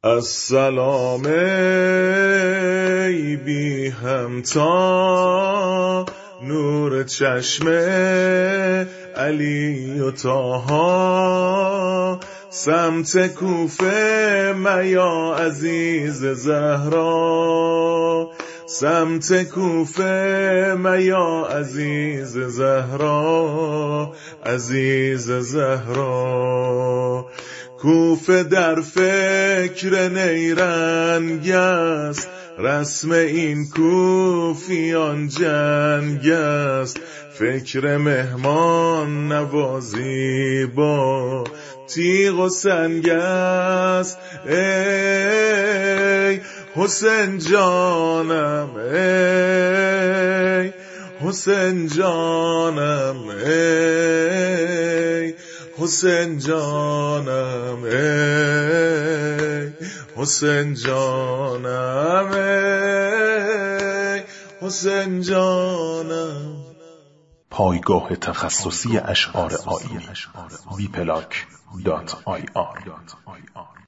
السلام ای بی همتا، نور چشم علی و طاها، سمت کوفه میا عزیز زهرا، سمت کوفه میا عزیز زهرا، عزیز زهرا. کوفه در فکر نیرنگ است، رسم این کوفیان جنگ است، فکر مهمان نوازی با تیغ و سنگ است. ای حسین جانم، ای حسین جانم، ای حسین جانم، ای حسین جانم، ای حسین جانم. پایگاه تخصصی اشعار آیینی www.bplank.ir